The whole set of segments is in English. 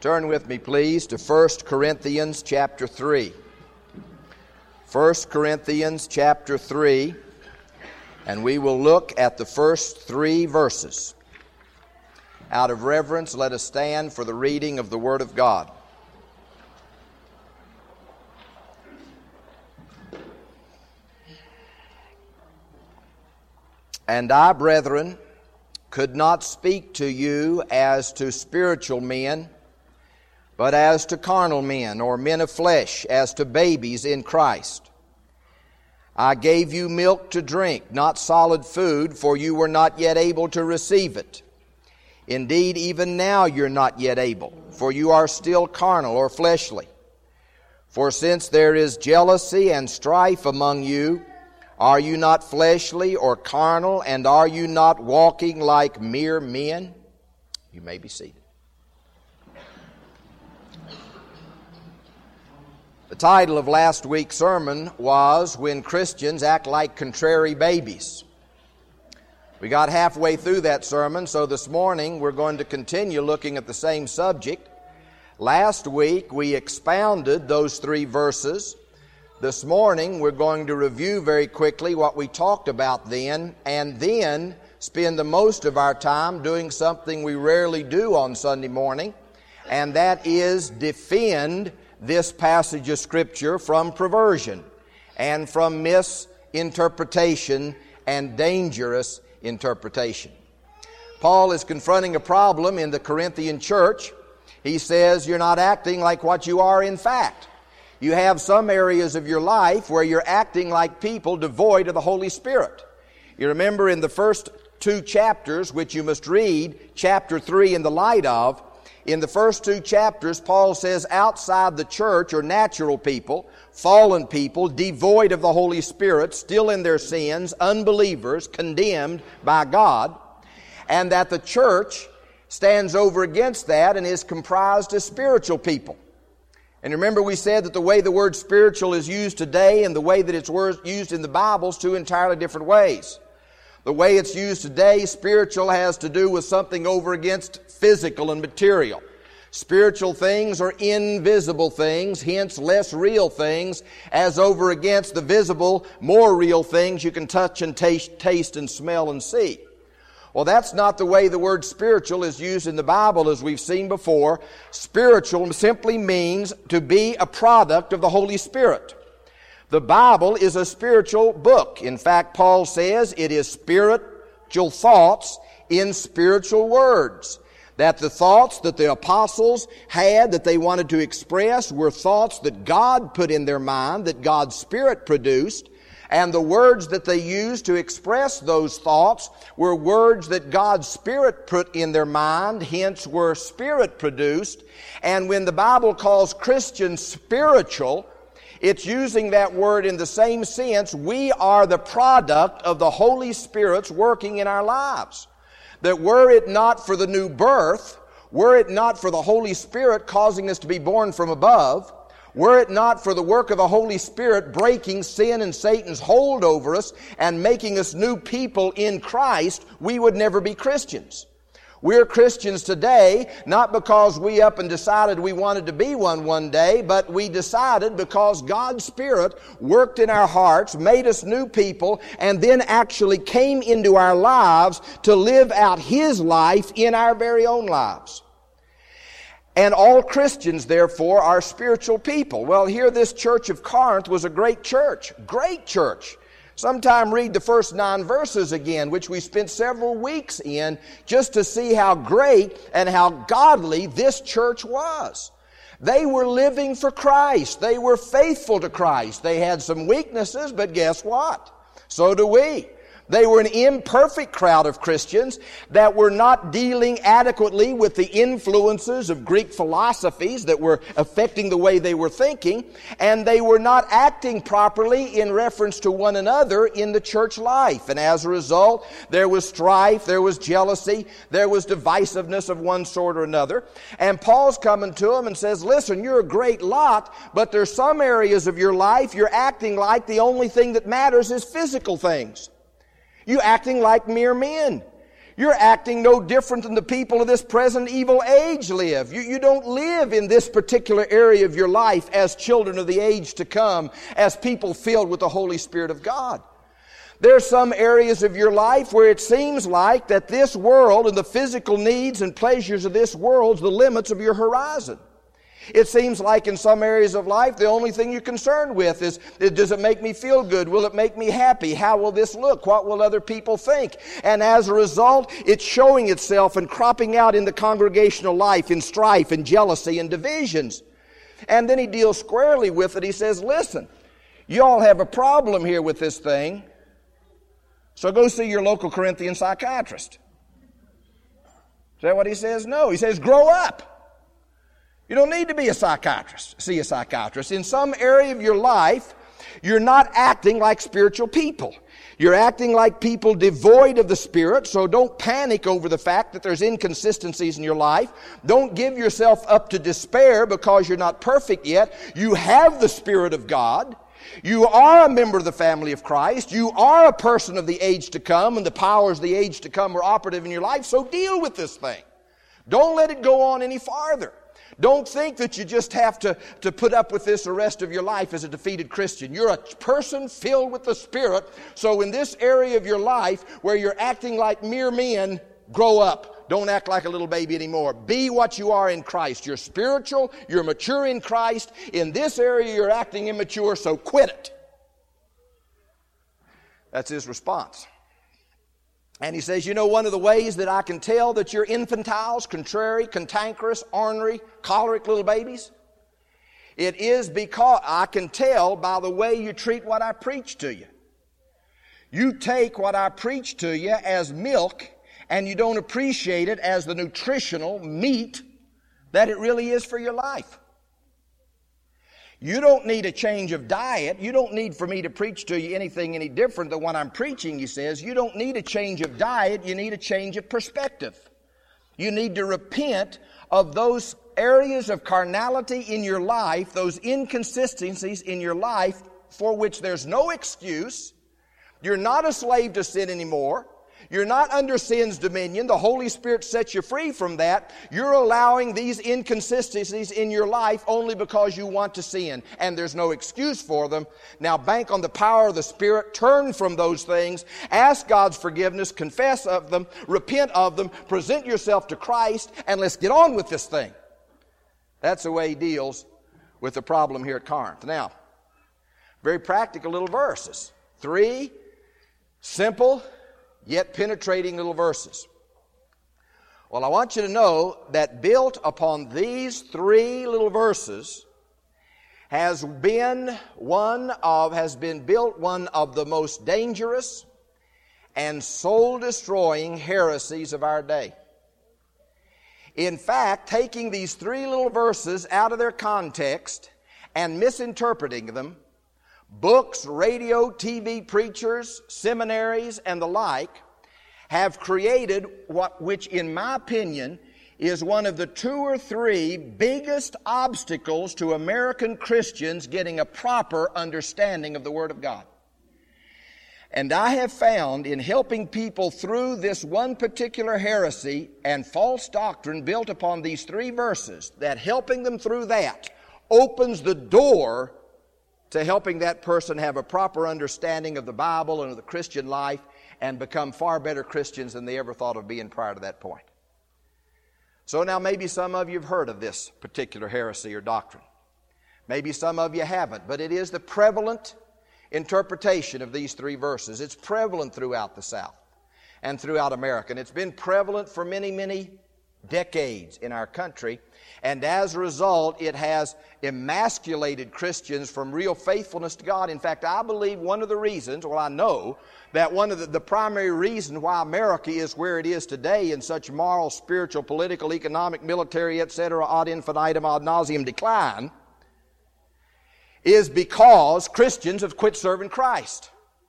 Turn with me, please, to 1 Corinthians chapter 3. 1 Corinthians chapter 3, and we will look at the first 3 verses. Out of reverence, let us stand for the reading of the Word of God. And I, brethren, could not speak to you as to spiritual men, but as to carnal men, or men of flesh, as to babies in Christ. I gave you milk to drink, not solid food, for you were not yet able to receive it. Indeed, even now you're not yet able, for you are still carnal or fleshly. For since there is jealousy and strife among you, are you not fleshly or carnal, and are you not walking like mere men? You may be seated. The title of last week's sermon was, When Christians Act Like Contrary Babies. We got halfway through that sermon, so this morning we're going to continue looking at the same subject. Last week we expounded those 3 verses. This morning we're going to review very quickly what we talked about then, and then spend the most of our time doing something we rarely do on Sunday morning, and that is defend this passage of Scripture from perversion and from misinterpretation and dangerous interpretation. Paul is confronting a problem in the Corinthian church. He says, you're not acting like what you are in fact. You have some areas of your life where you're acting like people devoid of the Holy Spirit. You remember in the first 2 chapters, which you must read, chapter 3 in the light of, in the first 2 chapters, Paul says outside the church are natural people, fallen people, devoid of the Holy Spirit, still in their sins, unbelievers, condemned by God, and that the church stands over against that and is comprised of spiritual people. And remember we said that the way the word spiritual is used today and the way that it's used in the Bible is 2 entirely different ways. The way it's used today, spiritual has to do with something over against physical and material. Spiritual things are invisible things, hence less real things, as over against the visible, more real things you can touch and taste and smell and see. Well, that's not the way the word spiritual is used in the Bible, as we've seen before. Spiritual simply means to be a product of the Holy Spirit. The Bible is a spiritual book. In fact, Paul says it is spiritual thoughts in spiritual words. That the thoughts that the apostles had that they wanted to express were thoughts that God put in their mind, that God's Spirit produced. And the words that they used to express those thoughts were words that God's Spirit put in their mind, hence were Spirit produced. And when the Bible calls Christians spiritual, it's using that word in the same sense. We are the product of the Holy Spirit's working in our lives. That were it not for the new birth, were it not for the Holy Spirit causing us to be born from above, were it not for the work of the Holy Spirit breaking sin and Satan's hold over us and making us new people in Christ, we would never be Christians. We're Christians today, not because we up and decided we wanted to be one day, but we decided because God's Spirit worked in our hearts, made us new people, and then actually came into our lives to live out His life in our very own lives. And all Christians, therefore, are spiritual people. Well, here this church of Corinth was a great church. Great church. Sometime read the first 9 verses again, which we spent several weeks in, just to see how great and how godly this church was. They were living for Christ. They were faithful to Christ. They had some weaknesses, but guess what? So do we. They were an imperfect crowd of Christians that were not dealing adequately with the influences of Greek philosophies that were affecting the way they were thinking, and they were not acting properly in reference to one another in the church life. And as a result, there was strife, there was jealousy, there was divisiveness of one sort or another. And Paul's coming to them and says, listen, you're a great lot, but there's some areas of your life you're acting like the only thing that matters is physical things. You acting like mere men. You're acting no different than the people of this present evil age live. You don't live in this particular area of your life as children of the age to come, as people filled with the Holy Spirit of God. There are some areas of your life where it seems like that this world and the physical needs and pleasures of this world is the limits of your horizon. It seems like in some areas of life, the only thing you're concerned with is, does it make me feel good? Will it make me happy? How will this look? What will other people think? And as a result, it's showing itself and cropping out in the congregational life in strife and jealousy and divisions. And then he deals squarely with it. He says, listen, you all have a problem here with this thing, so go see your local Corinthian psychiatrist. Is that what he says? No. He says, grow up. You don't need to be a psychiatrist, see a psychiatrist. In some area of your life, you're not acting like spiritual people. You're acting like people devoid of the Spirit, so don't panic over the fact that there's inconsistencies in your life. Don't give yourself up to despair because you're not perfect yet. You have the Spirit of God. You are a member of the family of Christ. You are a person of the age to come, and the powers of the age to come are operative in your life, so deal with this thing. Don't let it go on any farther. Don't think that you just have to put up with this the rest of your life as a defeated Christian. You're a person filled with the Spirit, so in this area of your life where you're acting like mere men, grow up. Don't act like a little baby anymore. Be what you are in Christ. You're spiritual, you're mature in Christ. In this area you're acting immature, so quit it. That's his response. And he says, you know, one of the ways that I can tell that you're infantiles, contrary, cantankerous, ornery, choleric little babies, it is because I can tell by the way you treat what I preach to you. You take what I preach to you as milk, and you don't appreciate it as the nutritional meat that it really is for your life. You don't need a change of diet. You don't need for me to preach to you anything any different than what I'm preaching, he says. You don't need a change of diet. You need a change of perspective. You need to repent of those areas of carnality in your life, those inconsistencies in your life for which there's no excuse. You're not a slave to sin anymore. You're not under sin's dominion. The Holy Spirit sets you free from that. You're allowing these inconsistencies in your life only because you want to sin, and there's no excuse for them. Now bank on the power of the Spirit. Turn from those things. Ask God's forgiveness. Confess of them. Repent of them. Present yourself to Christ, and let's get on with this thing. That's the way he deals with the problem here at Corinth. Now, very practical little verses. 3 simple yet penetrating little verses. Well, I want you to know that built upon these 3 little verses has been built one of the most dangerous and soul-destroying heresies of our day. In fact, taking these 3 little verses out of their context and misinterpreting them, books, radio, TV preachers, seminaries, and the like have created which in my opinion is one of the 2 or 3 biggest obstacles to American Christians getting a proper understanding of the Word of God. And I have found in helping people through this one particular heresy and false doctrine built upon these 3 verses, that helping them through that opens the door to helping that person have a proper understanding of the Bible and of the Christian life and become far better Christians than they ever thought of being prior to that point. So now maybe some of you have heard of this particular heresy or doctrine. Maybe some of you haven't, but it is the prevalent interpretation of these 3 verses. It's prevalent throughout the South and throughout America. And it's been prevalent for many, many decades in our country. And as a result, it has emasculated Christians from real faithfulness to God. In fact, I believe one of the reasons, I know that one of the primary reasons why America is where it is today in such moral, spiritual, political, economic, military, etc., ad infinitum, ad nauseum decline, is because Christians have quit serving Christ.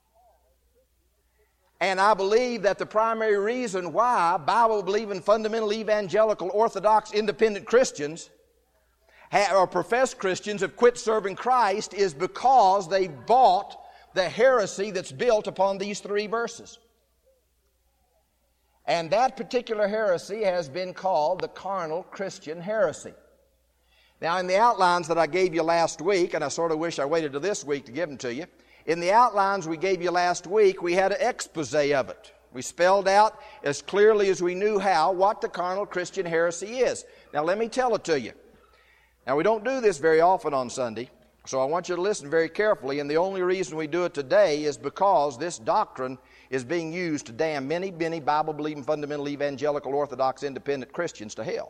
And I believe that the primary reason why Bible-believing, fundamental, evangelical, orthodox, independent Christians or professed Christians have quit serving Christ is because they bought the heresy that's built upon these 3 verses. And that particular heresy has been called the carnal Christian heresy. Now, in the outlines that I gave you last week, and I sort of wish I waited till this week to give them to you, in the outlines we gave you last week, we had an expose of it. We spelled out as clearly as we knew how what the carnal Christian heresy is. Now, let me tell it to you. Now, we don't do this very often on Sunday, so I want you to listen very carefully, and the only reason we do it today is because this doctrine is being used to damn many Bible-believing, fundamental, evangelical, Orthodox, independent Christians to hell.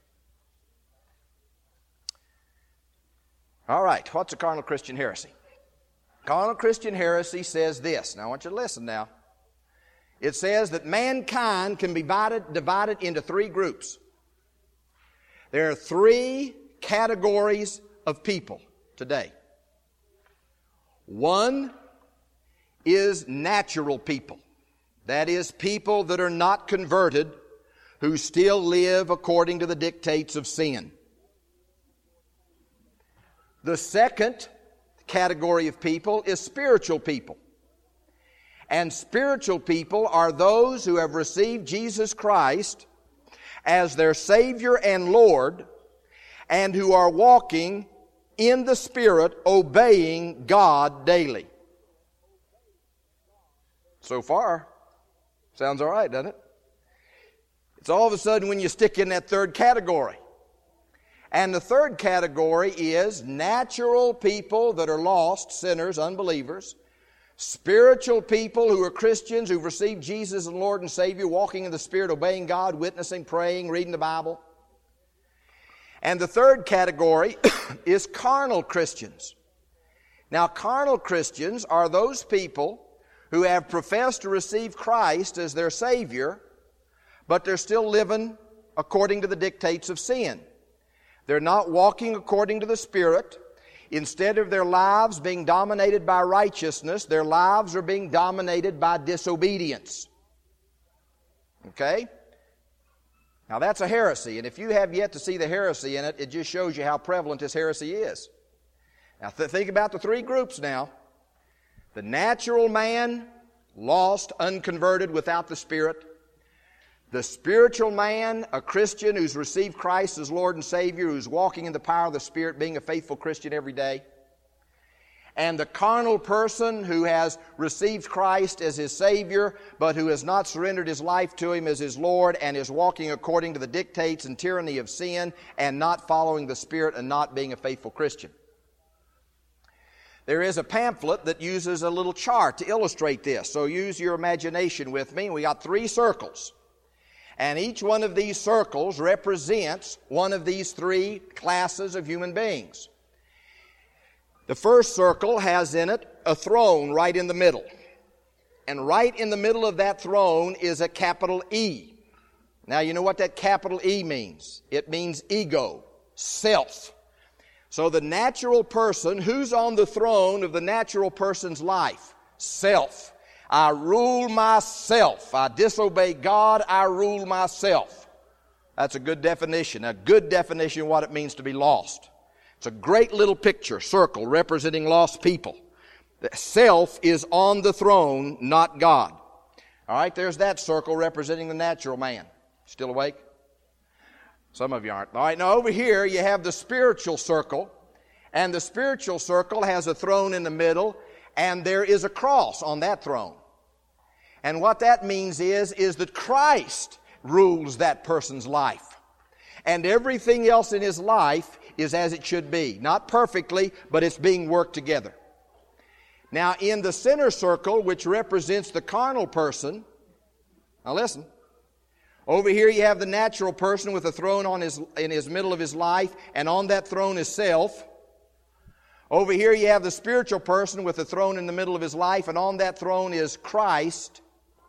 All right, what's a carnal Christian heresy? Carnal Christian heresy says this. Now, I want you to listen now. It says that mankind can be divided into three groups. There are three categories of people today. One is natural people. That is, people that are not converted, who still live according to the dictates of sin. The second category of people is spiritual people. And spiritual people are those who have received Jesus Christ as their Savior and Lord, and who are walking in the Spirit, obeying God daily. So far, sounds all right, doesn't it? It's all of a sudden when you stick in that third category. And the third category is natural people that are lost, sinners, unbelievers, spiritual people who are Christians, who've received Jesus as Lord and Savior, walking in the Spirit, obeying God, witnessing, praying, reading the Bible. And the third category is carnal Christians. Now, carnal Christians are those people who have professed to receive Christ as their Savior, but they're still living according to the dictates of sin. They're not walking according to the Spirit. Instead of their lives being dominated by righteousness, their lives are being dominated by disobedience. Okay? Now that's a heresy, and if you have yet to see the heresy in it, it just shows you how prevalent this heresy is. Now think about the three groups now. The natural man, lost, unconverted, without the Spirit. The spiritual man, a Christian who's received Christ as Lord and Savior, who's walking in the power of the Spirit, being a faithful Christian every day. And the carnal person who has received Christ as his Savior, but who has not surrendered his life to Him as his Lord and is walking according to the dictates and tyranny of sin and not following the Spirit and not being a faithful Christian. There is a pamphlet that uses a little chart to illustrate this, so use your imagination with me. We got three circles. And each one of these circles represents one of these three classes of human beings. The first circle has in it a throne right in the middle. And right in the middle of that throne is a capital E. Now, you know what that capital E means? It means ego, self. So the natural person, who's on the throne of the natural person's life? Self. I rule myself. I disobey God, I rule myself. That's a good definition of what it means to be lost. It's a great little picture, circle, representing lost people. The self is on the throne, not God. All right, there's that circle representing the natural man. Still awake? Some of you aren't. All right, now over here you have the spiritual circle, and the spiritual circle has a throne in the middle, and there is a cross on that throne. And what that means is that Christ rules that person's life. And everything else in his life is as it should be. Not perfectly, but it's being worked together. Now, in the center circle, which represents the carnal person, now listen, over here you have the natural person with a throne in his middle of his life, and on that throne is self. Over here you have the spiritual person with a throne in the middle of his life, and on that throne is Christ.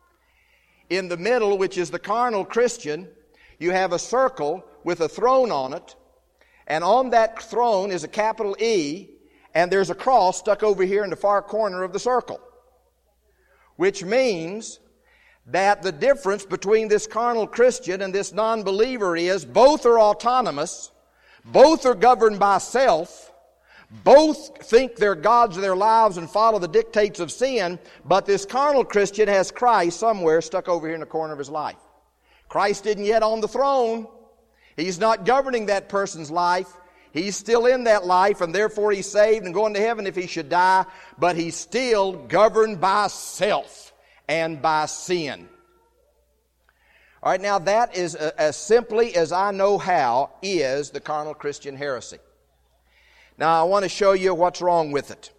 In the middle, which is the carnal Christian, you have a circle with a throne on it, and on that throne is a capital E, and there's a cross stuck over here in the far corner of the circle. Which means that the difference between this carnal Christian and this non-believer is both are autonomous, both are governed by self, both think they're gods of their lives and follow the dictates of sin, but this carnal Christian has Christ somewhere stuck over here in the corner of his life. Christ isn't yet on the throne. He's not governing that person's life. He's still in that life, and therefore he's saved and going to heaven if he should die, but he's still governed by self and by sin. All right, now that is, as simply as I know how, is the carnal Christian heresy. Now I want to show you what's wrong with it.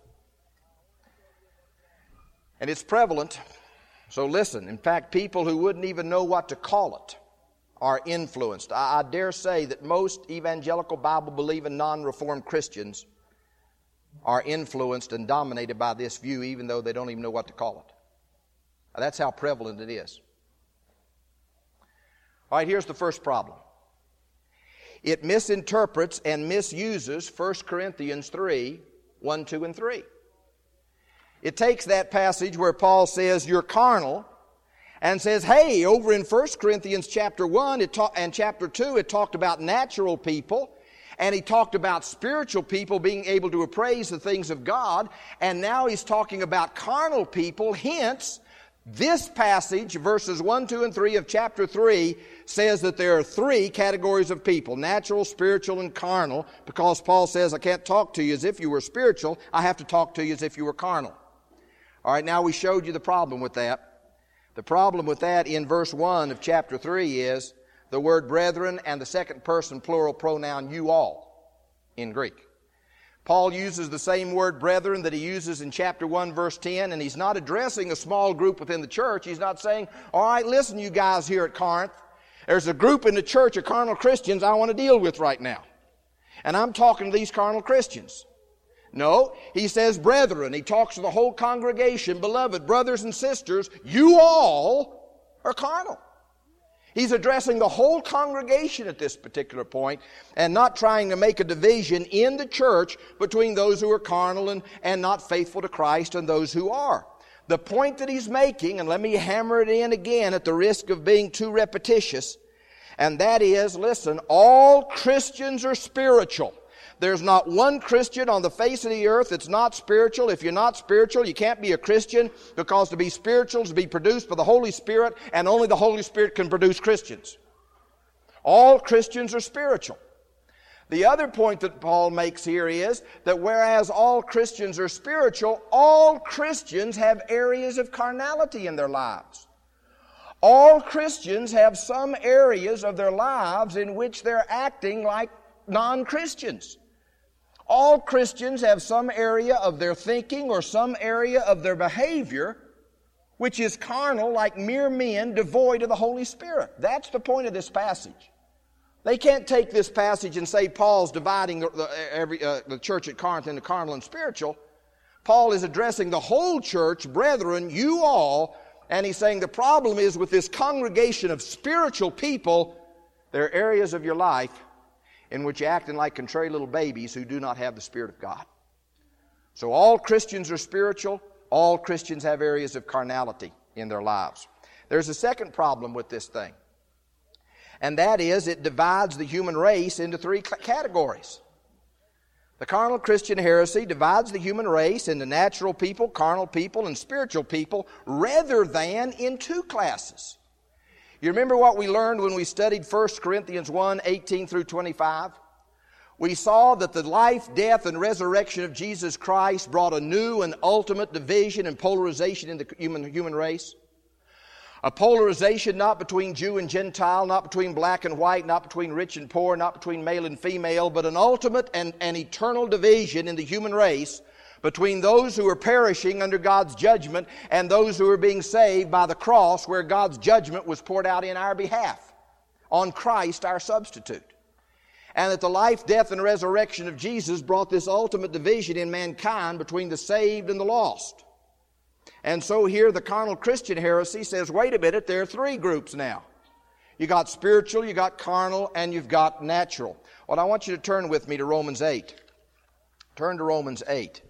And it's prevalent, so listen. In fact, people who wouldn't even know what to call it are influenced. I dare say that most evangelical Bible-believing non-reformed Christians are influenced and dominated by this view, even though they don't even know what to call it. That's how prevalent it is. All right, here's the first problem. It misinterprets and misuses 1 Corinthians 3, 1, 2, and 3. It takes that passage where Paul says, you're carnal, and says, hey, over in 1 Corinthians chapter 1 and chapter 2, it talked about natural people, and he talked about spiritual people being able to appraise the things of God, and now he's talking about carnal people. Hence, this passage, verses 1, 2, and 3 of chapter 3, says that there are three categories of people, natural, spiritual, and carnal, because Paul says, I can't talk to you as if you were spiritual, I have to talk to you as if you were carnal. All right, now we showed you the problem with that. The problem with that in verse 1 of chapter 3 is the word brethren and the second person plural pronoun you all in Greek. Paul uses the same word brethren that he uses in chapter 1 verse 10, and he's not addressing a small group within the church. He's not saying, all right, listen you guys here at Corinth, there's a group in the church of carnal Christians I want to deal with right now. And I'm talking to these carnal Christians. No, he says brethren. He talks to the whole congregation, beloved brothers and sisters, you all are carnal. He's addressing the whole congregation at this particular point and not trying to make a division in the church between those who are carnal and not faithful to Christ and those who are. The point that he's making, and let me hammer it in again at the risk of being too repetitious, and that is, listen, all Christians are spiritual. There's not one Christian on the face of the earth that's not spiritual. If you're not spiritual, you can't be a Christian, because to be spiritual is to be produced by the Holy Spirit, and only the Holy Spirit can produce Christians. All Christians are spiritual. The other point that Paul makes here is that whereas all Christians are spiritual, all Christians have areas of carnality in their lives. All Christians have some areas of their lives in which they're acting like non-Christians. All Christians have some area of their thinking or some area of their behavior which is carnal, like mere men devoid of the Holy Spirit. That's the point of this passage. They can't take this passage and say Paul's dividing the church at Corinth into carnal and spiritual. Paul is addressing the whole church, brethren, you all, and he's saying the problem is with this congregation of spiritual people, there are areas of your life in which you're acting like contrary little babies who do not have the Spirit of God. So all Christians are spiritual. All Christians have areas of carnality in their lives. There's a second problem with this thing, and that is it divides the human race into three categories. The carnal Christian heresy divides the human race into natural people, carnal people, and spiritual people, rather than in two classes. You remember what we learned when we studied 1 Corinthians 1, 18 through 25? We saw that the life, death, and resurrection of Jesus Christ brought a new and ultimate division and polarization in the human race. A polarization not between Jew and Gentile, not between black and white, not between rich and poor, not between male and female, but an ultimate and eternal division in the human race between those who are perishing under God's judgment and those who are being saved by the cross, where God's judgment was poured out in our behalf on Christ, our substitute. And that the life, death, and resurrection of Jesus brought this ultimate division in mankind between the saved and the lost. And so here the carnal Christian heresy says, wait a minute, there are three groups now. You got spiritual, you got carnal, and you've got natural. Well, I want you to turn with me to Romans 8. Turn to Romans 8.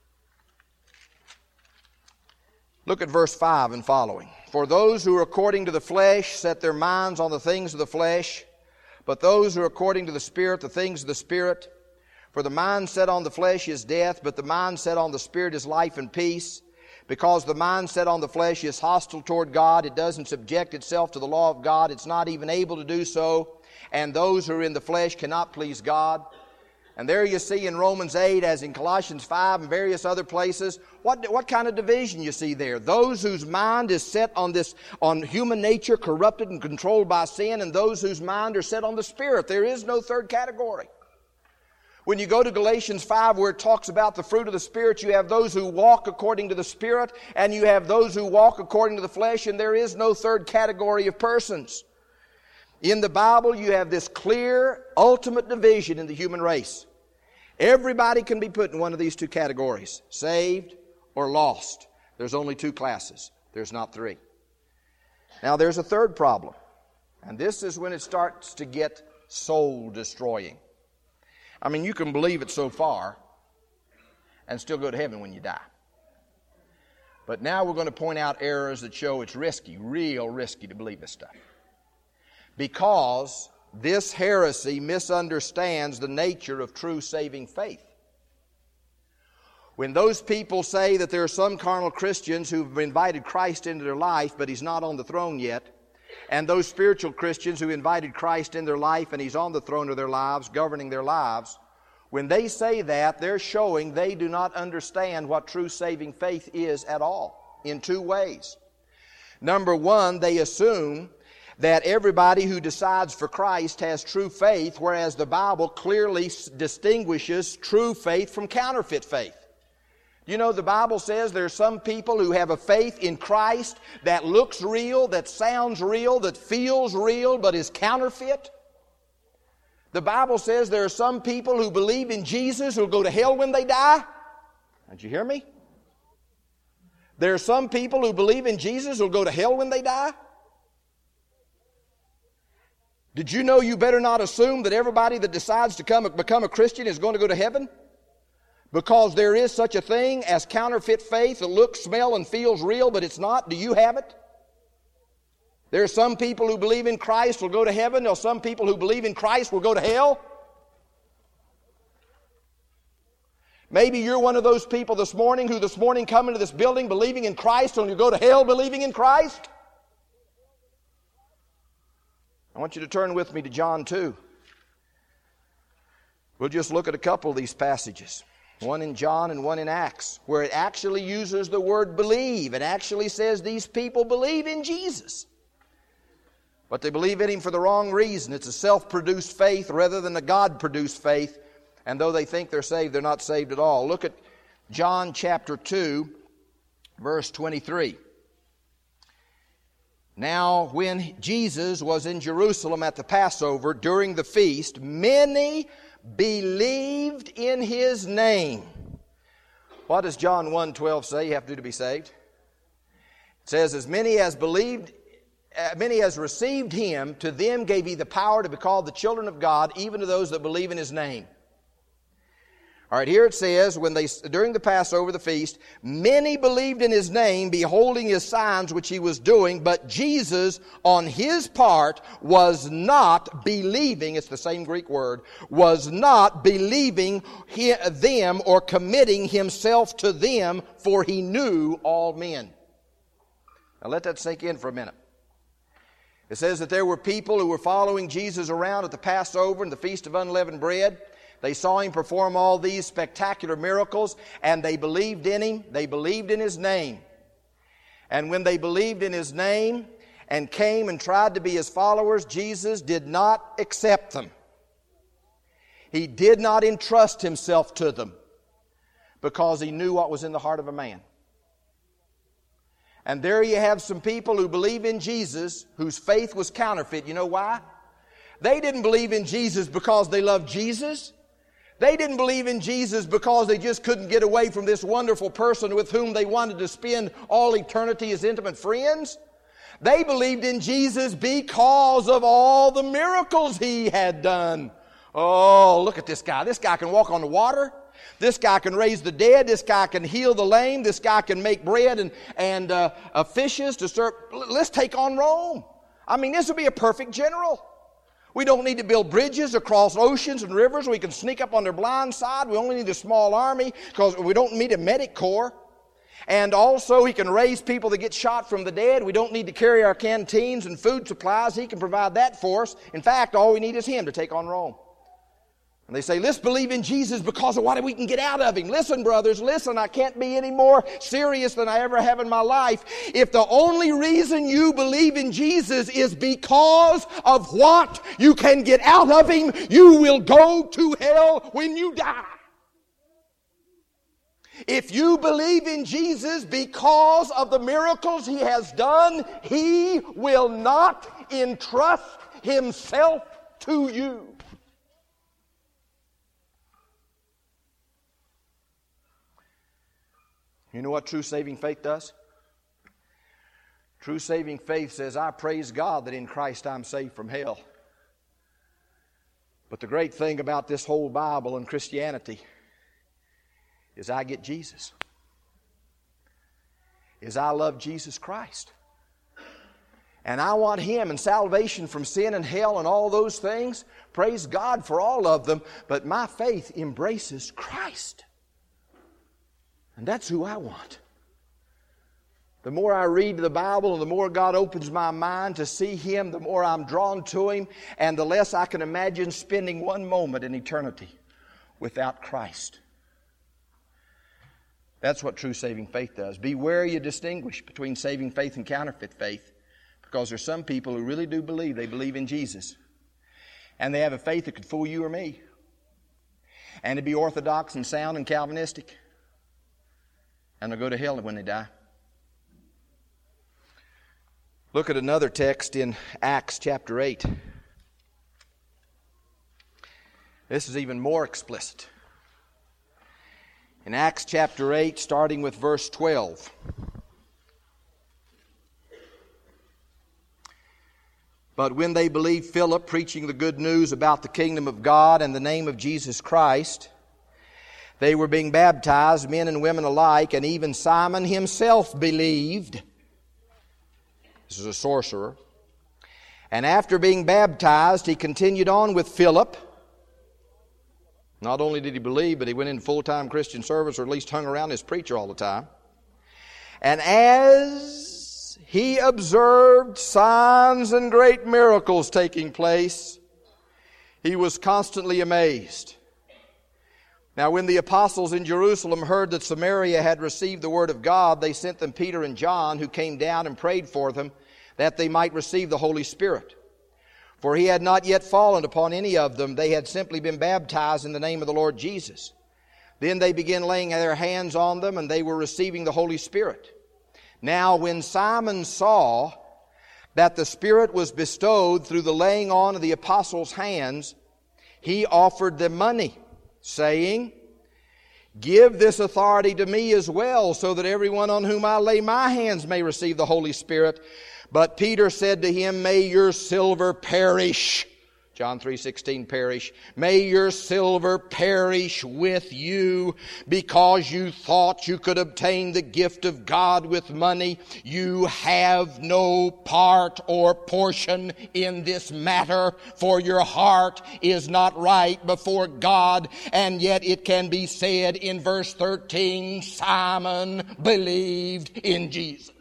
Look at verse 5 and following. For those who are according to the flesh set their minds on the things of the flesh, but those who are according to the Spirit, the things of the Spirit. For the mind set on the flesh is death, but the mind set on the Spirit is life and peace. because the mind set on the flesh is hostile toward God. It doesn't subject itself to the law of God. It's not even able to do so. And those who are in the flesh cannot please God. And there you see in Romans 8, as in Colossians 5 and various other places, what kind of division you see there? Those whose mind is set on human nature, corrupted and controlled by sin, and those whose mind are set on the Spirit. There is no third category. When you go to Galatians 5, where it talks about the fruit of the Spirit, you have those who walk according to the Spirit, and you have those who walk according to the flesh, and there is no third category of persons. In the Bible, you have this clear, ultimate division in the human race. Everybody can be put in one of these two categories, saved or lost. There's only two classes. There's not three. Now, there's a third problem, and this is when it starts to get soul-destroying. I mean, you can believe it so far and still go to heaven when you die. But now we're going to point out errors that show it's risky, real risky to believe this stuff. Because this heresy misunderstands the nature of true saving faith. When those people say that there are some carnal Christians who've invited Christ into their life, but He's not on the throne yet, and those spiritual Christians who invited Christ in their life and He's on the throne of their lives, governing their lives, when they say that, they're showing they do not understand what true saving faith is at all, in two ways. Number one, they assume that everybody who decides for Christ has true faith, whereas the Bible clearly distinguishes true faith from counterfeit faith. You know, the Bible says there are some people who have a faith in Christ that looks real, that sounds real, that feels real, but is counterfeit. The Bible says there are some people who believe in Jesus who will go to hell when they die. Did you hear me? There are some people who believe in Jesus who will go to hell when they die. Did you know you better not assume that everybody that decides to become a Christian is going to go to heaven? Because there is such a thing as counterfeit faith that looks, smells, and feels real, but it's not. Do you have it? There are some people who believe in Christ will go to heaven. There are some people who believe in Christ will go to hell. Maybe you're one of those people this morning who this morning come into this building believing in Christ and you go to hell believing in Christ. I want you to turn with me to John 2. We'll just look at a couple of these passages. One in John and one in Acts, where it actually uses the word believe. It actually says these people believe in Jesus. But they believe in Him for the wrong reason. It's a self-produced faith rather than a God-produced faith. And though they think they're saved, they're not saved at all. Look at John chapter 2, verse 23. Now, when Jesus was in Jerusalem at the Passover during the feast, many believed in His name. What does John 1:12 say you have to do to be saved? It says, as many as received Him, to them gave He the power to be called the children of God, even to those that believe in His name. All right, here it says, during the Passover, the feast, many believed in His name, beholding His signs which He was doing, but Jesus, on His part, was not believing, it's the same Greek word, was not believing them or committing Himself to them, for He knew all men. Now let that sink in for a minute. It says that there were people who were following Jesus around at the Passover and the Feast of Unleavened Bread. They saw Him perform all these spectacular miracles, and they believed in Him. They believed in His name. And when they believed in His name and came and tried to be His followers, Jesus did not accept them. He did not entrust Himself to them because He knew what was in the heart of a man. And there you have some people who believe in Jesus whose faith was counterfeit. You know why? They didn't believe in Jesus because they loved Jesus. They didn't believe in Jesus because they just couldn't get away from this wonderful person with whom they wanted to spend all eternity as intimate friends. They believed in Jesus because of all the miracles He had done. Oh, look at this guy. This guy can walk on the water. This guy can raise the dead. This guy can heal the lame. This guy can make bread and fishes to serve. Let's take on Rome. I mean, this would be a perfect general. We don't need to build bridges across oceans and rivers. We can sneak up on their blind side. We only need a small army because we don't need a medic corps. And also He can raise people that get shot from the dead. We don't need to carry our canteens and food supplies. He can provide that for us. In fact, all we need is Him to take on Rome. And they say, let's believe in Jesus because of what we can get out of Him. Listen, brothers, listen, I can't be any more serious than I ever have in my life. If the only reason you believe in Jesus is because of what you can get out of Him, you will go to hell when you die. If you believe in Jesus because of the miracles He has done, He will not entrust Himself to you. You know what true saving faith does? True saving faith says, I praise God that in Christ I'm saved from hell. But the great thing about this whole Bible and Christianity is I get Jesus. Is I love Jesus Christ. And I want Him and salvation from sin and hell and all those things. Praise God for all of them. But my faith embraces Christ. And that's who I want. The more I read the Bible and the more God opens my mind to see Him, the more I'm drawn to Him, and the less I can imagine spending one moment in eternity without Christ. That's what true saving faith does. Beware you distinguish between saving faith and counterfeit faith, because there's some people who really do believe they believe in Jesus. And they have a faith that could fool you or me. And to be orthodox and sound and Calvinistic. And they'll go to hell when they die. Look at another text in Acts chapter 8. This is even more explicit. In Acts chapter 8, starting with verse 12. But when they believed Philip preaching the good news about the kingdom of God and the name of Jesus Christ, they were being baptized, men and women alike, and even Simon himself believed. This is a sorcerer. And after being baptized, he continued on with Philip. Not only did he believe, but he went into full-time Christian service, or at least hung around his preacher all the time. And as he observed signs and great miracles taking place, he was constantly amazed. Now, when the apostles in Jerusalem heard that Samaria had received the word of God, they sent them Peter and John, who came down and prayed for them that they might receive the Holy Spirit. For He had not yet fallen upon any of them. They had simply been baptized in the name of the Lord Jesus. Then they began laying their hands on them, and they were receiving the Holy Spirit. Now, when Simon saw that the Spirit was bestowed through the laying on of the apostles' hands, he offered them money, saying, Give this authority to me as well, so that everyone on whom I lay my hands may receive the Holy Spirit. But Peter said to him, May your silver perish. John 3:16, perish. May your silver perish with you, because you thought you could obtain the gift of God with money. You have no part or portion in this matter, for your heart is not right before God. And yet it can be said in verse 13, Simon believed in Jesus.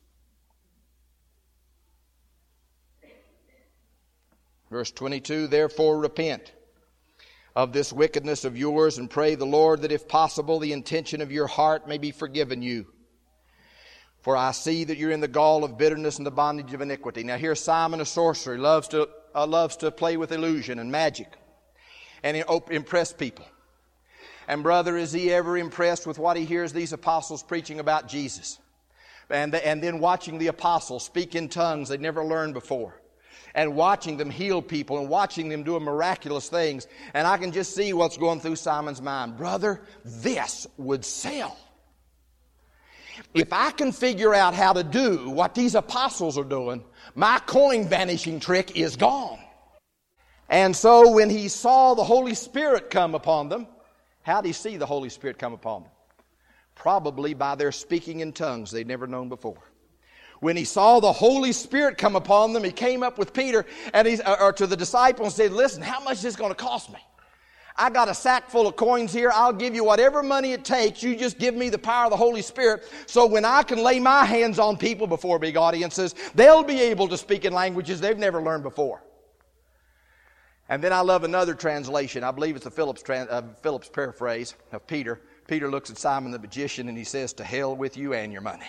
Verse 22, Therefore repent of this wickedness of yours, and pray the Lord that if possible the intention of your heart may be forgiven you. For I see that you're in the gall of bitterness and the bondage of iniquity. Now here's Simon, a sorcerer. He loves to play with illusion and magic and impress people. And brother, is he ever impressed with what he hears these apostles preaching about Jesus? And then watching the apostles speak in tongues they'd never learned before. And watching them heal people and watching them do miraculous things. And I can just see what's going through Simon's mind. Brother, this would sell. If I can figure out how to do what these apostles are doing, my coin vanishing trick is gone. And so when he saw the Holy Spirit come upon them, how did he see the Holy Spirit come upon them? Probably by their speaking in tongues they'd never known before. When he saw the Holy Spirit come upon them, he came up with Peter and to the disciples and said, Listen, how much is this going to cost me? I got a sack full of coins here. I'll give you whatever money it takes. You just give me the power of the Holy Spirit so when I can lay my hands on people before big audiences, they'll be able to speak in languages they've never learned before. And then I love another translation. I believe it's a Phillips paraphrase of Peter. Peter looks at Simon the magician and he says, "To hell with you and your money.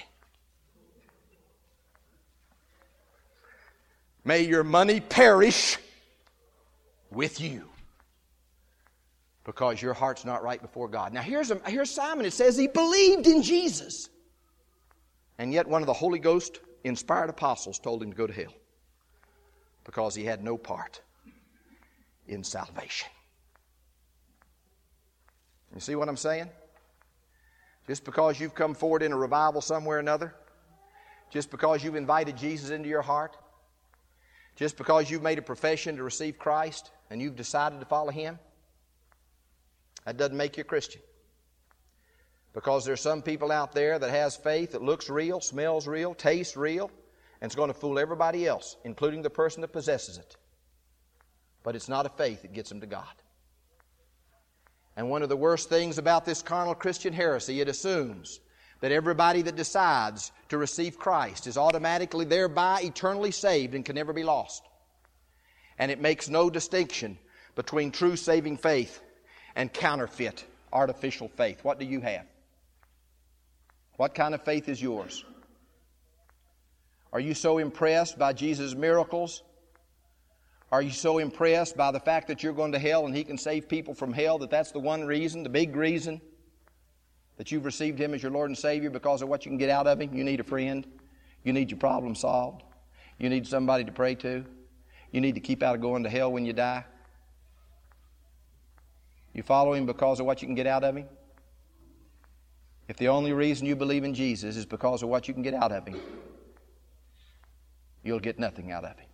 May your money perish with you, because your heart's not right before God." Now here's Simon. It says he believed in Jesus. And yet one of the Holy Ghost inspired apostles told him to go to hell because he had no part in salvation. You see what I'm saying? Just because you've come forward in a revival somewhere or another, just because you've invited Jesus into your heart, just because you've made a profession to receive Christ and you've decided to follow Him, that doesn't make you a Christian. Because there's some people out there that has faith that looks real, smells real, tastes real, and it's going to fool everybody else, including the person that possesses it. But it's not a faith that gets them to God. And one of the worst things about this carnal Christian heresy, it assumes that everybody that decides to receive Christ is automatically thereby eternally saved and can never be lost. And it makes no distinction between true saving faith and counterfeit, artificial faith. What do you have? What kind of faith is yours? Are you so impressed by Jesus' miracles? Are you so impressed by the fact that you're going to hell and He can save people from hell that that's the one reason, the big reason, that you've received Him as your Lord and Savior because of what you can get out of Him? You need a friend. You need your problem solved. You need somebody to pray to. You need to keep out of going to hell when you die. You follow Him because of what you can get out of Him? If the only reason you believe in Jesus is because of what you can get out of Him, you'll get nothing out of Him.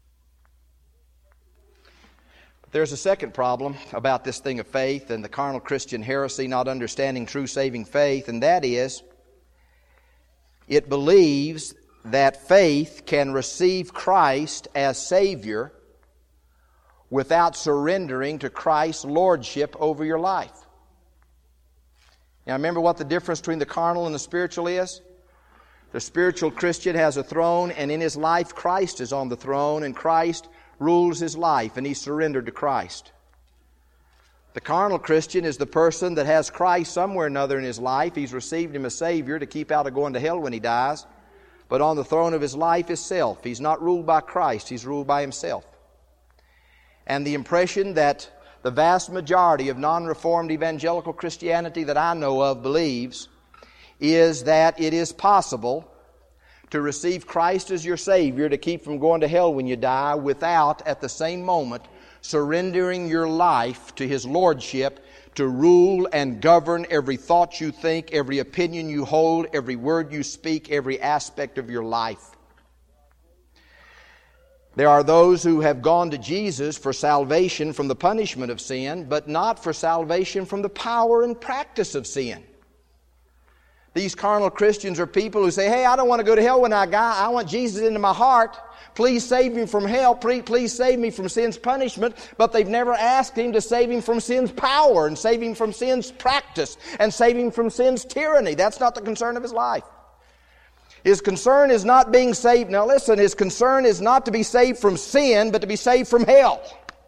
But there's a second problem about this thing of faith and the carnal Christian heresy not understanding true saving faith, and that is it believes that faith can receive Christ as Savior without surrendering to Christ's lordship over your life. Now remember what the difference between the carnal and the spiritual is? The spiritual Christian has a throne, and in his life Christ is on the throne, and Christ rules his life, and he's surrendered to Christ. The carnal Christian is the person that has Christ somewhere or another in his life. He's received Him as Savior to keep out of going to hell when he dies. But on the throne of his life is self. He's not ruled by Christ. He's ruled by himself. And the impression that the vast majority of non-reformed evangelical Christianity that I know of believes is that it is possible to receive Christ as your Savior to keep from going to hell when you die without, at the same moment, surrendering your life to His lordship to rule and govern every thought you think, every opinion you hold, every word you speak, every aspect of your life. There are those who have gone to Jesus for salvation from the punishment of sin, but not for salvation from the power and practice of sin. These carnal Christians are people who say, "Hey, I don't want to go to hell when I die. I want Jesus into my heart. Please save me from hell. Please save me from sin's punishment." But they've never asked Him to save him from sin's power and save him from sin's practice and save him from sin's tyranny. That's not the concern of his life. His concern is not being saved. Now listen, his concern is not to be saved from sin, but to be saved from hell.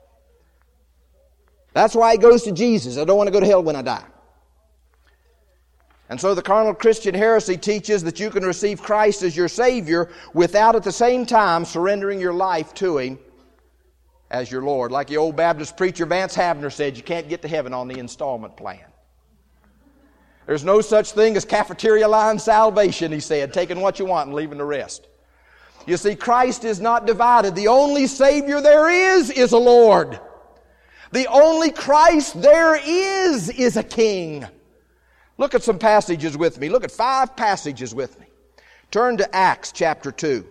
That's why he goes to Jesus. I don't want to go to hell when I die. And so the carnal Christian heresy teaches that you can receive Christ as your Savior without at the same time surrendering your life to Him as your Lord. Like the old Baptist preacher Vance Havner said, you can't get to heaven on the installment plan. There's no such thing as cafeteria line salvation, he said, taking what you want and leaving the rest. You see, Christ is not divided. The only Savior there is a Lord. The only Christ there is a King. Look at some passages with me. Look at 5 passages with me. Turn to Acts chapter 2.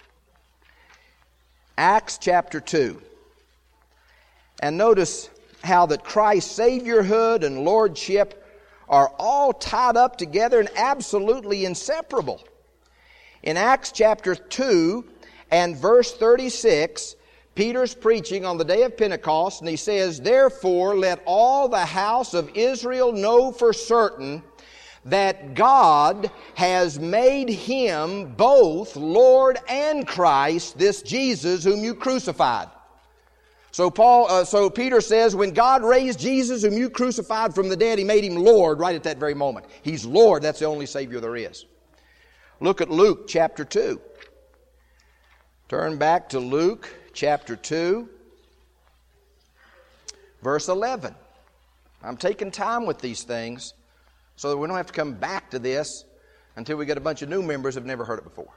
Acts chapter 2. And notice how that Christ's Saviorhood and Lordship are all tied up together and absolutely inseparable. In Acts chapter 2 and verse 36, Peter's preaching on the day of Pentecost, and he says, "Therefore let all the house of Israel know for certain that God has made Him both Lord and Christ, this Jesus whom you crucified." So Peter says, when God raised Jesus whom you crucified from the dead, He made Him Lord right at that very moment. He's Lord. That's the only Savior there is. Look at Luke chapter 2. Turn back to Luke chapter 2, verse 11. I'm taking time with these things so that we don't have to come back to this until we get a bunch of new members who have never heard it before.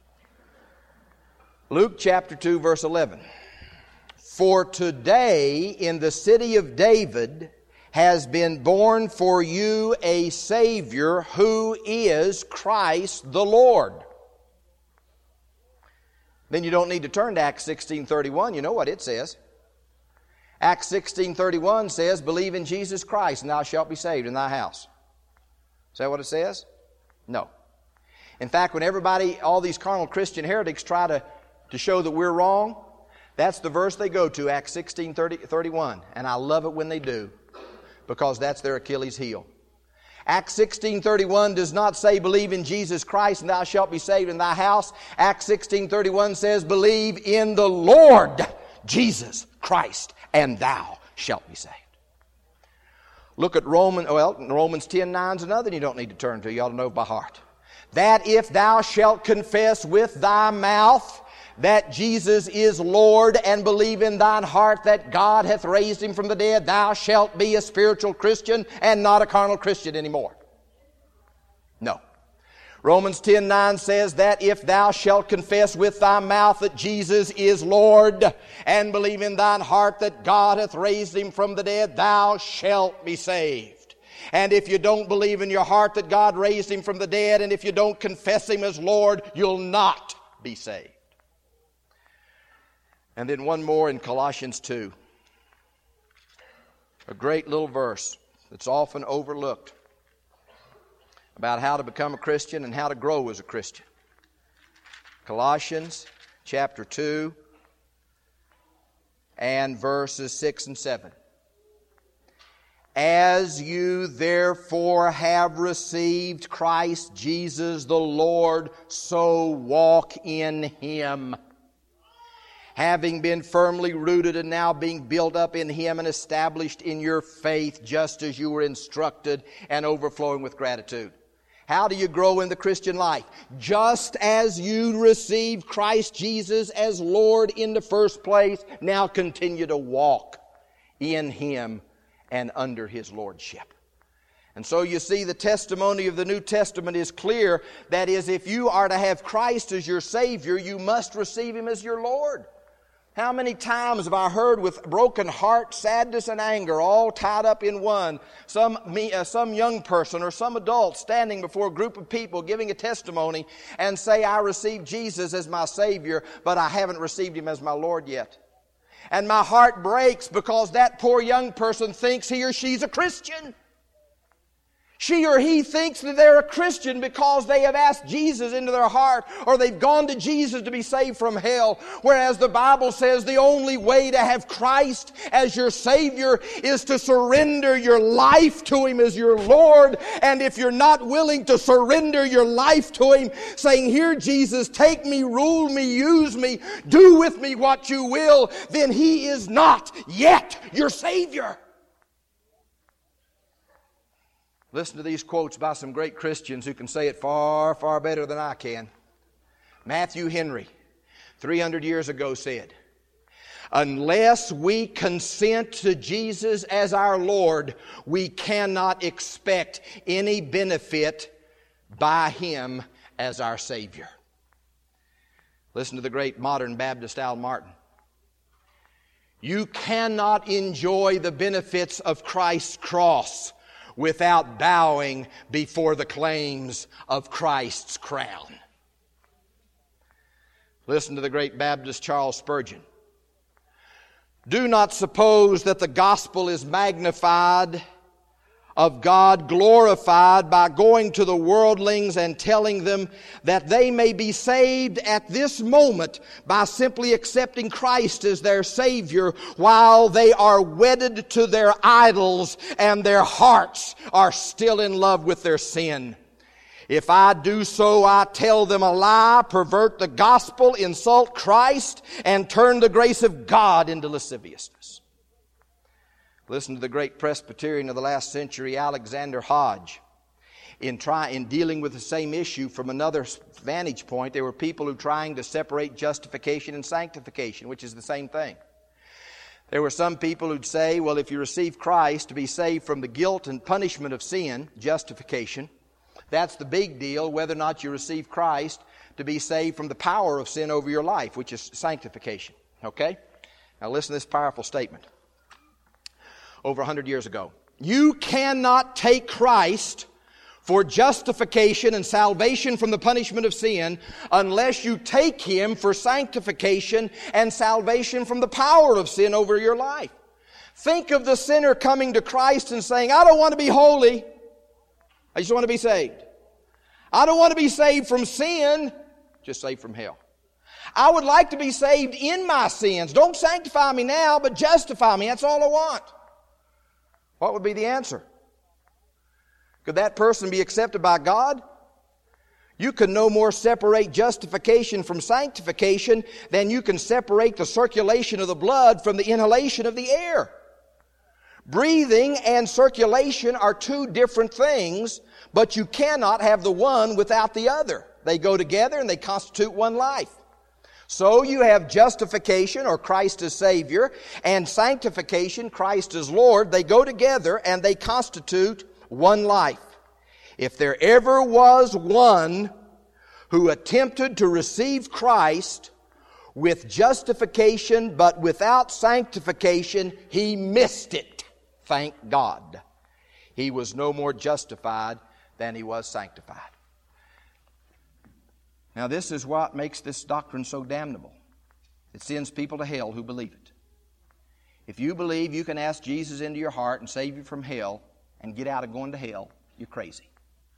Luke chapter 2, verse 11. "For today in the city of David has been born for you a Savior who is Christ the Lord." Then you don't need to turn to Acts 16:31. You know what it says. Acts 16:31 says, "Believe in Jesus Christ and thou shalt be saved in thy house." Is that what it says? No. In fact, when all these carnal Christian heretics try to show that we're wrong, that's the verse they go to, Acts 16:31. And I love it when they do, because that's their Achilles heel. Acts 16:31 does not say, "Believe in Jesus Christ and thou shalt be saved in thy house." Acts 16:31 says, "Believe in the Lord Jesus Christ and thou shalt be saved." Look at Romans 10:9 is another you don't need to turn to. You ought to know by heart. "That if thou shalt confess with thy mouth that Jesus is Lord, and believe in thine heart that God hath raised Him from the dead, thou shalt be a spiritual Christian and not a carnal Christian anymore." No. Romans 10:9 says that if thou shalt confess with thy mouth that Jesus is Lord, and believe in thine heart that God hath raised Him from the dead, thou shalt be saved. And if you don't believe in your heart that God raised Him from the dead, and if you don't confess Him as Lord, you'll not be saved. And then one more in Colossians 2. A great little verse that's often overlooked about how to become a Christian and how to grow as a Christian. Colossians chapter 2 and verses 6 and 7. "As you therefore have received Christ Jesus the Lord, so walk in Him, having been firmly rooted and now being built up in Him and established in your faith, just as you were instructed, and overflowing with gratitude." How do you grow in the Christian life? Just as you received Christ Jesus as Lord in the first place, now continue to walk in Him and under His Lordship. And so you see, the testimony of the New Testament is clear. That is, if you are to have Christ as your Savior, you must receive Him as your Lord. How many times have I heard with broken heart, sadness, and anger all tied up in one, some young person or some adult standing before a group of people giving a testimony and say, "I received Jesus as my Savior, but I haven't received Him as my Lord yet." And my heart breaks because that poor young person thinks he or she's a Christian. She or he thinks that they're a Christian because they have asked Jesus into their heart, or they've gone to Jesus to be saved from hell. Whereas the Bible says the only way to have Christ as your Savior is to surrender your life to Him as your Lord. And if you're not willing to surrender your life to Him, saying, "Here, Jesus, take me, rule me, use me, do with me what you will," then He is not yet your Savior. Listen to these quotes by some great Christians who can say it far, far better than I can. Matthew Henry, 300 years ago, said, "Unless we consent to Jesus as our Lord, we cannot expect any benefit by Him as our Savior." Listen to the great modern Baptist Al Martin. "You cannot enjoy the benefits of Christ's cross without bowing before the claims of Christ's crown." Listen to the great Baptist Charles Spurgeon. "Do not suppose that the gospel is magnified of God glorified by going to the worldlings and telling them that they may be saved at this moment by simply accepting Christ as their Savior while they are wedded to their idols and their hearts are still in love with their sin. If I do so, I tell them a lie, pervert the gospel, insult Christ, and turn the grace of God into lasciviousness. Listen to the great Presbyterian of the last century, Alexander Hodge. In dealing with the same issue from another vantage point, there were people who were trying to separate justification and sanctification, which is the same thing. There were some people who'd say, well, if you receive Christ to be saved from the guilt and punishment of sin, justification, that's the big deal, whether or not you receive Christ to be saved from the power of sin over your life, which is sanctification. Okay? Now listen to this powerful statement. Over 100 years ago. You cannot take Christ for justification and salvation from the punishment of sin unless you take Him for sanctification and salvation from the power of sin over your life. Think of the sinner coming to Christ and saying, I don't want to be holy. I just want to be saved. I don't want to be saved from sin, just saved from hell. I would like to be saved in my sins. Don't sanctify me now, but justify me. That's all I want. What would be the answer? Could that person be accepted by God? You can no more separate justification from sanctification than you can separate the circulation of the blood from the inhalation of the air. Breathing and circulation are two different things, but you cannot have the one without the other. They go together and they constitute one life. So you have justification, or Christ as Savior, and sanctification, Christ as Lord. They go together and they constitute one life. If there ever was one who attempted to receive Christ with justification but without sanctification, he missed it. Thank God. He was no more justified than he was sanctified. Now this is what makes this doctrine so damnable. It sends people to hell who believe it. If you believe you can ask Jesus into your heart and save you from hell and get out of going to hell, you're crazy.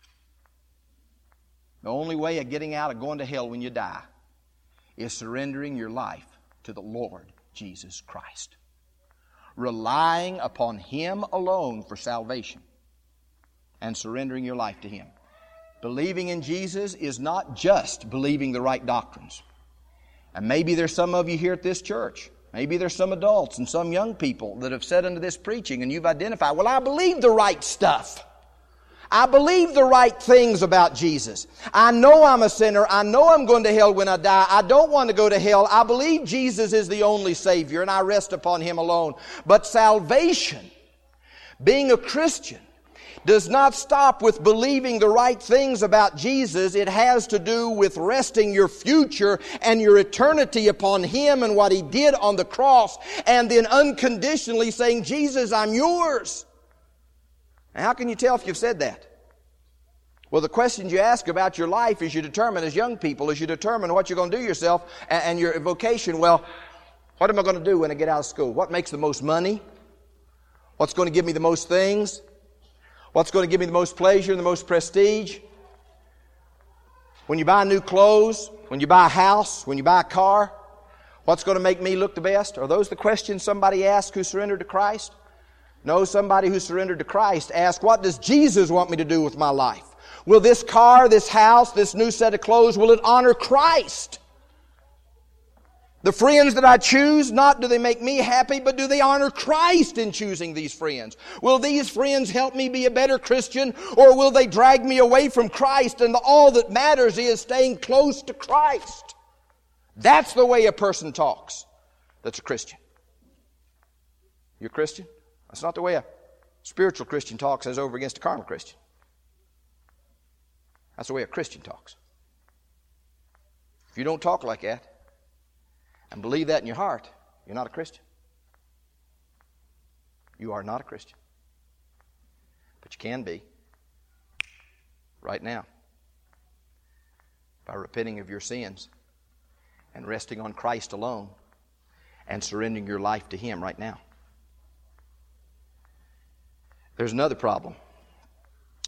The only way of getting out of going to hell when you die is surrendering your life to the Lord Jesus Christ. Relying upon Him alone for salvation and surrendering your life to Him. Believing in Jesus is not just believing the right doctrines. And maybe there's some of you here at this church. Maybe there's some adults and some young people that have sat under this preaching and you've identified, well, I believe the right stuff. I believe the right things about Jesus. I know I'm a sinner. I know I'm going to hell when I die. I don't want to go to hell. I believe Jesus is the only Savior and I rest upon Him alone. But salvation, being a Christian, does not stop with believing the right things about Jesus. It has to do with resting your future and your eternity upon Him and what He did on the cross, and then unconditionally saying, Jesus, I'm yours. Now, how can you tell if you've said that? Well, the questions you ask about your life as you determine, as young people, as you determine what you're going to do yourself and your vocation. Well, what am I going to do when I get out of school? What makes the most money? What's going to give me the most things? What's going to give me the most pleasure and the most prestige? When you buy new clothes, when you buy a house, when you buy a car, what's going to make me look the best? Are those the questions somebody asks who surrendered to Christ? No, somebody who surrendered to Christ asks, what does Jesus want me to do with my life? Will this car, this house, this new set of clothes, will it honor Christ? The friends that I choose, not do they make me happy, but do they honor Christ in choosing these friends? Will these friends help me be a better Christian, or will they drag me away from Christ? And all that matters is staying close to Christ. That's the way a person talks that's a Christian. You're a Christian? That's not the way a spiritual Christian talks as over against a carnal Christian. That's the way a Christian talks. If you don't talk like that, and believe that in your heart, you're not a Christian. You are not a Christian. But you can be right now by repenting of your sins and resting on Christ alone and surrendering your life to Him right now. There's another problem.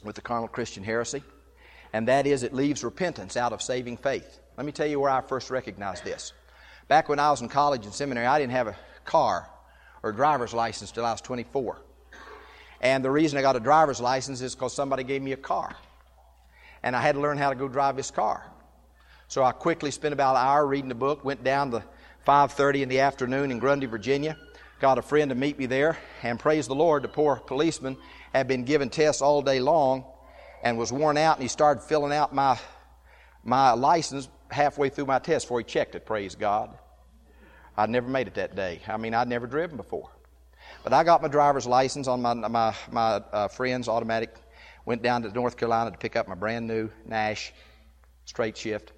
with the carnal Christian heresy, and that is it leaves repentance out of saving faith. Let me tell you where I first recognized this. Back when I was in college and seminary, I didn't have a car or a driver's license till I was 24. And the reason I got a driver's license is because somebody gave me a car. And I had to learn how to go drive this car. So I quickly spent about an hour reading the book, went down to 5:30 in the afternoon in Grundy, Virginia, got a friend to meet me there, and praise the Lord, the poor policeman had been given tests all day long and was worn out, and he started filling out my license halfway through my test before he checked it, praise God. I'd never made it that day. I mean, I'd never driven before. But I got my driver's license on my friend's automatic, went down to North Carolina to pick up my brand new Nash straight shift.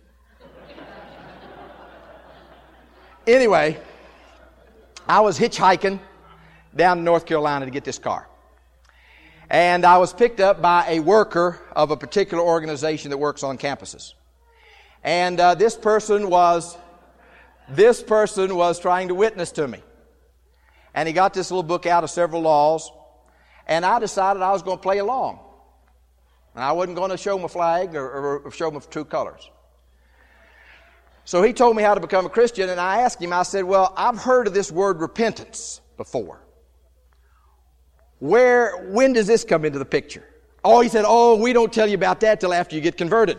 Anyway, I was hitchhiking down to North Carolina to get this car. And I was picked up by a worker of a particular organization that works on campuses. And this person was trying to witness to me. And he got this little book out of several laws, and I decided I was going to play along. And I wasn't going to show him a flag or show him true colors. So he told me how to become a Christian, and I asked him, I said, well, I've heard of this word repentance before. When does this come into the picture? Oh, he said, we don't tell you about that till after you get converted.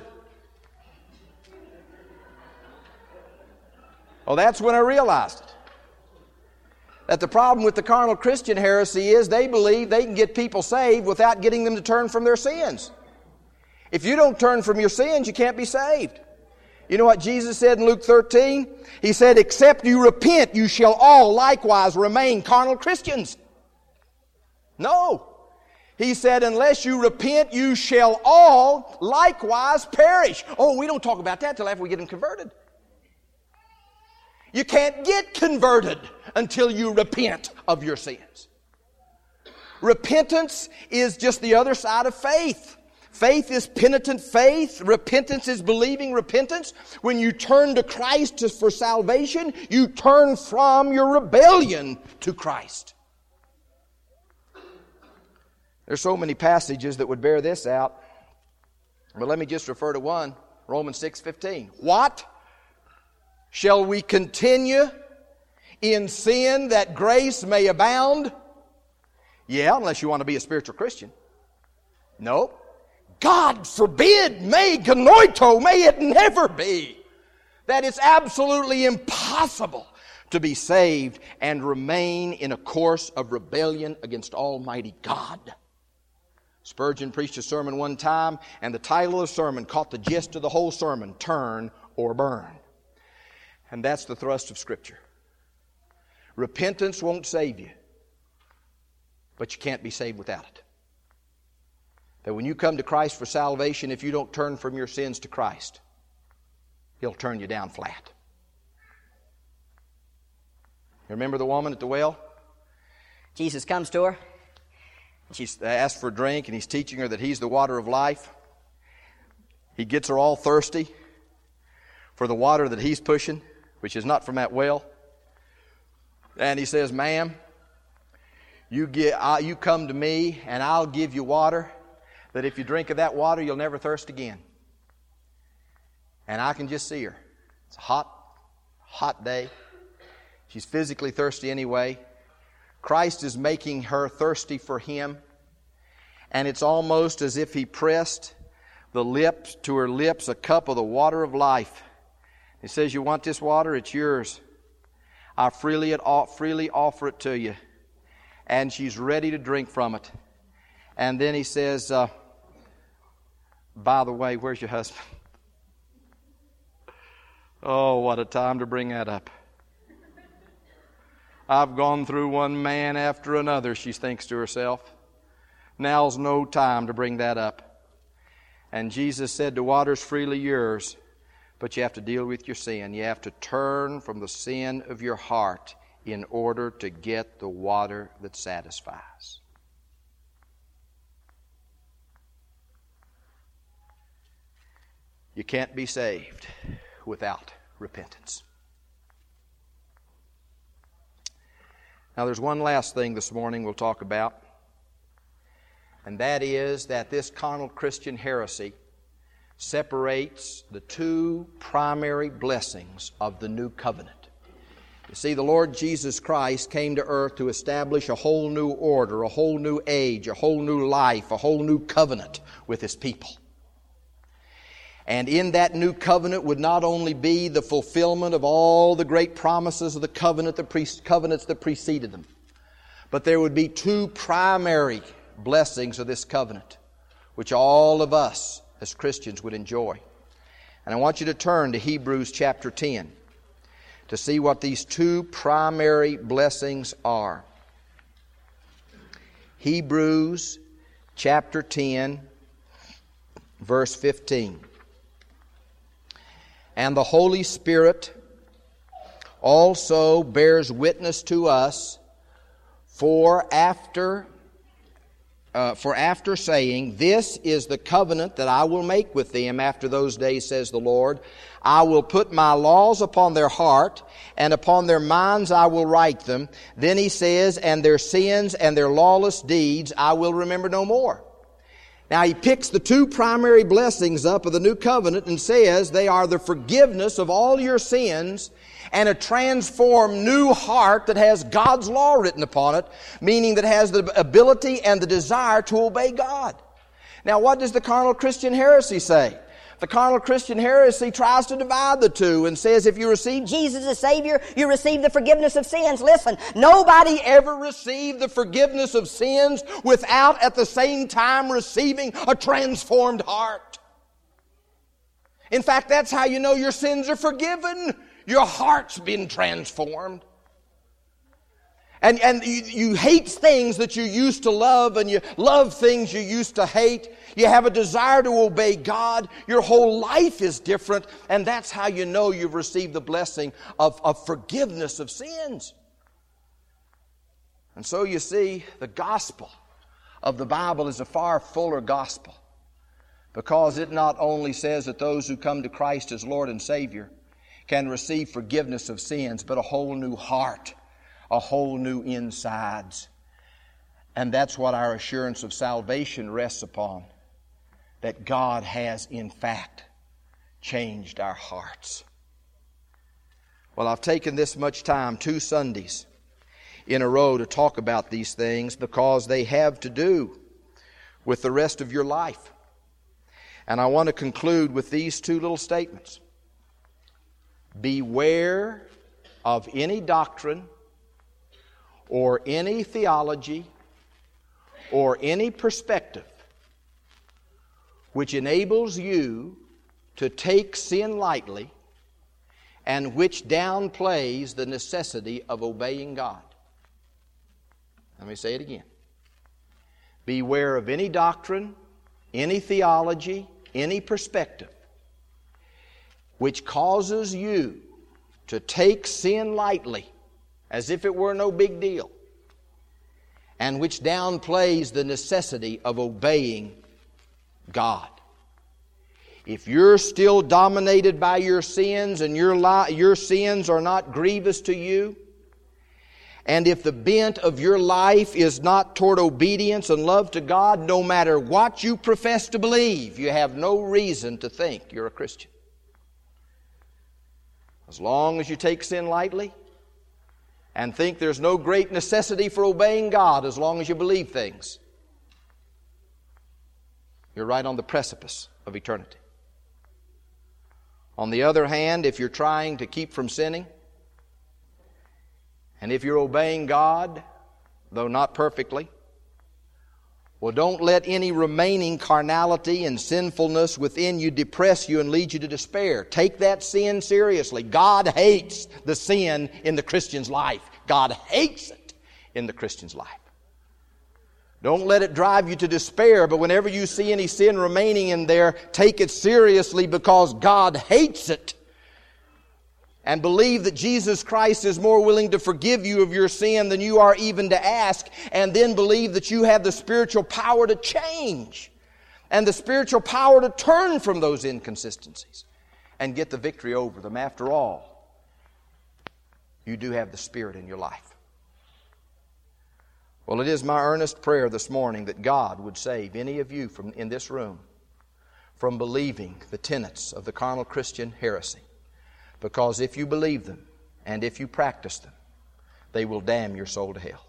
Well, that's when I realized it. That the problem with the carnal Christian heresy is they believe they can get people saved without getting them to turn from their sins. If you don't turn from your sins, you can't be saved. You know what Jesus said in Luke 13? He said, except you repent, you shall all likewise remain carnal Christians. No. He said, unless you repent, you shall all likewise perish. Oh, we don't talk about that till after we get them converted. You can't get converted until you repent of your sins. Repentance is just the other side of faith. Faith is penitent faith. Repentance is believing repentance. When you turn to Christ for salvation, you turn from your rebellion to Christ. There's so many passages that would bear this out. But let me just refer to one, Romans 6:15. What? Shall we continue in sin that grace may abound? Yeah, unless you want to be a spiritual Christian. No. God forbid, may it never be. That it's absolutely impossible to be saved and remain in a course of rebellion against Almighty God. Spurgeon preached a sermon one time, and the title of the sermon caught the gist of the whole sermon, Turn or Burn. And that's the thrust of Scripture. Repentance won't save you, but you can't be saved without it. That when you come to Christ for salvation, if you don't turn from your sins to Christ, He'll turn you down flat. You remember the woman at the well? Jesus comes to her. She's asked for a drink, and He's teaching her that He's the water of life. He gets her all thirsty for the water that He's pushing, which is not from that well. And He says, ma'am, you come to me, and I'll give you water that if you drink of that water, you'll never thirst again. And I can just see her. It's a hot day. She's physically thirsty anyway. Christ is making her thirsty for Him. And it's almost as if He pressed to her lips a cup of the water of life. He says, you want this water? It's yours. I freely offer it to you. And she's ready to drink from it. And then He says, by the way, where's your husband? Oh, what a time to bring that up. I've gone through one man after another, she thinks to herself. Now's no time to bring that up. And Jesus said, the water's freely yours, but you have to deal with your sin. You have to turn from the sin of your heart in order to get the water that satisfies. You can't be saved without repentance. Now there's one last thing this morning we'll talk about. And that is that this carnal Christian heresy separates the two primary blessings of the new covenant. You see, the Lord Jesus Christ came to earth to establish a whole new order, a whole new age, a whole new life, a whole new covenant with His people. And in that new covenant would not only be the fulfillment of all the great promises of the covenants that preceded them, but there would be two primary blessings of this covenant, which all of us as Christians would enjoy. And I want you to turn to Hebrews chapter 10 to see what these two primary blessings are. Hebrews chapter 10, verse 15. And the Holy Spirit also bears witness to us, for after saying, "This is the covenant that I will make with them after those days, says the Lord. I will put my laws upon their heart, and upon their minds I will write them." Then He says, "And their sins and their lawless deeds I will remember no more." Now He picks the two primary blessings up of the new covenant and says they are the forgiveness of all your sins and a transformed new heart that has God's law written upon it, meaning that has the ability and the desire to obey God. Now, what does the carnal Christian heresy say? The carnal Christian heresy tries to divide the two and says if you receive Jesus as Savior, you receive the forgiveness of sins. Listen, nobody ever received the forgiveness of sins without at the same time receiving a transformed heart. In fact, that's how you know your sins are forgiven. Your heart's been transformed. And you hate things that you used to love, and you love things you used to hate. You have a desire to obey God. Your whole life is different, and that's how you know you've received the blessing of forgiveness of sins. And so you see, the gospel of the Bible is a far fuller gospel, because it not only says that those who come to Christ as Lord and Savior can receive forgiveness of sins, but a whole new heart, a whole new insides. And that's what our assurance of salvation rests upon, that God has in fact changed our hearts. Well, I've taken this much time, 2 Sundays in a row, to talk about these things because they have to do with the rest of your life. And I want to conclude with these two little statements. Beware of any doctrine or any theology or any perspective which enables you to take sin lightly and which downplays the necessity of obeying God. Let me say it again. Beware of any doctrine, any theology, any perspective which causes you to take sin lightly as if it were no big deal, and which downplays the necessity of obeying God. If you're still dominated by your sins and your sins are not grievous to you, and if the bent of your life is not toward obedience and love to God, no matter what you profess to believe, you have no reason to think you're a Christian. As long as you take sin lightly and think there's no great necessity for obeying God, as long as you believe things, you're right on the precipice of eternity. On the other hand, if you're trying to keep from sinning, and if you're obeying God, though not perfectly, well, don't let any remaining carnality and sinfulness within you depress you and lead you to despair. Take that sin seriously. God hates the sin in the Christian's life. God hates it in the Christian's life. Don't let it drive you to despair, but whenever you see any sin remaining in there, take it seriously because God hates it. And believe that Jesus Christ is more willing to forgive you of your sin than you are even to ask. And then believe that you have the spiritual power to change and the spiritual power to turn from those inconsistencies and get the victory over them. After all, you do have the Spirit in your life. Well, it is my earnest prayer this morning that God would save any of you in this room from believing the tenets of the carnal Christian heresy. Because if you believe them and if you practice them, they will damn your soul to hell.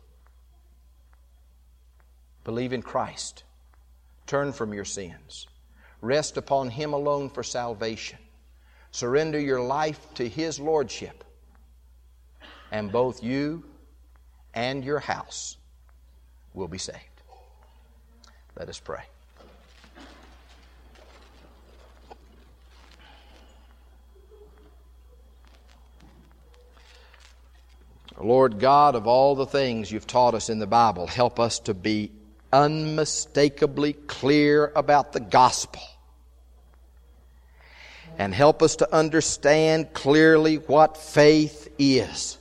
Believe in Christ. Turn from your sins. Rest upon Him alone for salvation. Surrender your life to His lordship. And both you and your house will be saved. Let us pray. Lord God, of all the things You've taught us in the Bible, help us to be unmistakably clear about the gospel. And help us to understand clearly what faith is.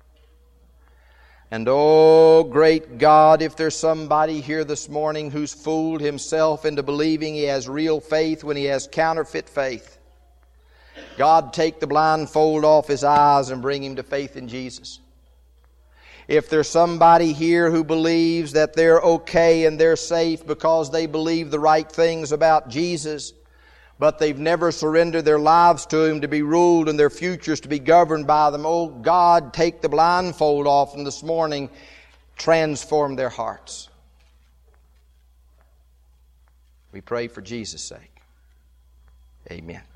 And oh, great God, if there's somebody here this morning who's fooled himself into believing he has real faith when he has counterfeit faith, God, take the blindfold off his eyes and bring him to faith in Jesus. If there's somebody here who believes that they're okay and they're safe because they believe the right things about Jesus, but they've never surrendered their lives to Him to be ruled and their futures to be governed by them, oh God, take the blindfold off them this morning, transform their hearts. We pray for Jesus' sake. Amen.